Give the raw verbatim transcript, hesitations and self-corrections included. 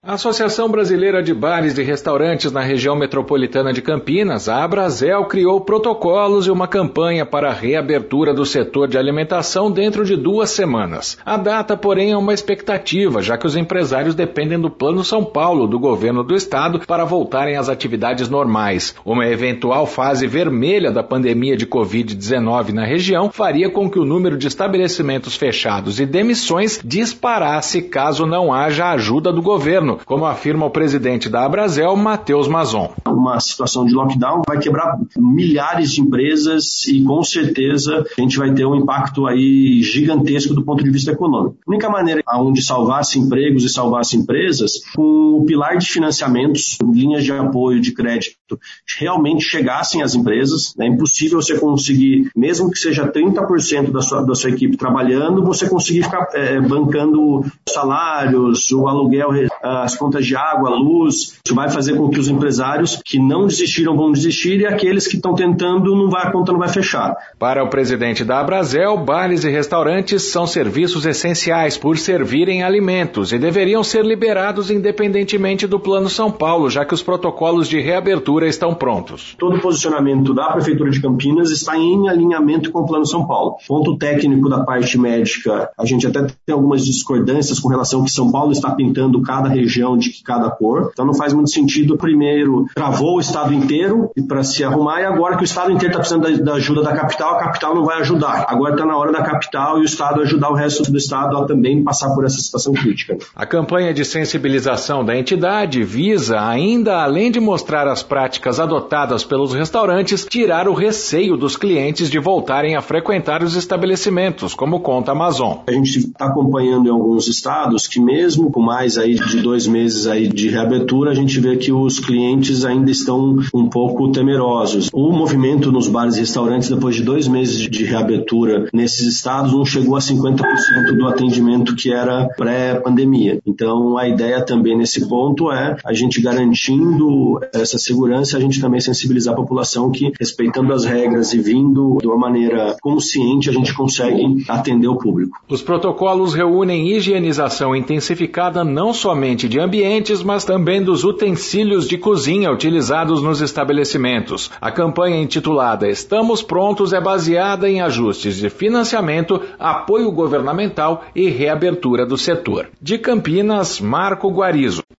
A Associação Brasileira de Bares e Restaurantes na região metropolitana de Campinas, a Abrazel, criou protocolos e uma campanha para a reabertura do setor de alimentação dentro de duas semanas. A data, porém, é uma expectativa, já que os empresários dependem do Plano São Paulo do governo do estado para voltarem às atividades normais. Uma eventual fase vermelha da pandemia de covid dezenove na região faria com que o número de estabelecimentos fechados e demissões disparasse caso não haja ajuda do governo, como afirma o presidente da Abrazel, Matheus Mazon. Uma situação de lockdown vai quebrar milhares de empresas e com certeza a gente vai ter um impacto aí gigantesco do ponto de vista econômico. A única maneira onde salvar-se empregos e salvar-se empresas, com o pilar de financiamentos, linhas de apoio de crédito, realmente chegassem às empresas. É impossível você conseguir, mesmo que seja trinta por cento da sua, da sua equipe trabalhando, você conseguir ficar é, bancando salários, o aluguel, as contas de água, luz. Isso vai fazer com que os empresários que não desistiram vão desistir e aqueles que estão tentando, não vai, a conta não vai fechar. Para o presidente da Abrazel, bares e restaurantes são serviços essenciais por servirem alimentos e deveriam ser liberados independentemente do Plano São Paulo, já que os protocolos de reabertura estão prontos. Todo o posicionamento da Prefeitura de Campinas está em alinhamento com o Plano São Paulo. Ponto técnico da parte médica, a gente até tem algumas discordâncias com relação ao que São Paulo está pintando cada região de cada cor. Então não faz muito sentido, primeiro, travou o estado inteiro para se arrumar e agora que o estado inteiro está precisando da, da ajuda da capital, a capital não vai ajudar. Agora está na hora da capital e o estado ajudar o resto do estado a também passar por essa situação crítica. A campanha de sensibilização da entidade visa, ainda além de mostrar as práticas adotadas pelos restaurantes, tirar o receio dos clientes de voltarem a frequentar os estabelecimentos, como conta a Mazon. A gente está acompanhando em alguns estados que mesmo com mais aí de dois meses aí de reabertura, a gente vê que os clientes ainda estão um pouco temerosos. O movimento nos bares e restaurantes, depois de dois meses de reabertura nesses estados, não chegou a cinquenta por cento do atendimento que era pré-pandemia. Então, a ideia também nesse ponto é a gente garantindo essa segurança, a gente também sensibilizar a população que, respeitando as regras e vindo de uma maneira consciente, a gente consegue atender o público. Os protocolos reúnem higienização intensificada não somente de ambientes, mas também dos utensílios de cozinha utilizados nos estabelecimentos. A campanha intitulada Estamos Prontos é baseada em ajustes de financiamento, apoio governamental e reabertura do setor. De Campinas, Marco Guarizo.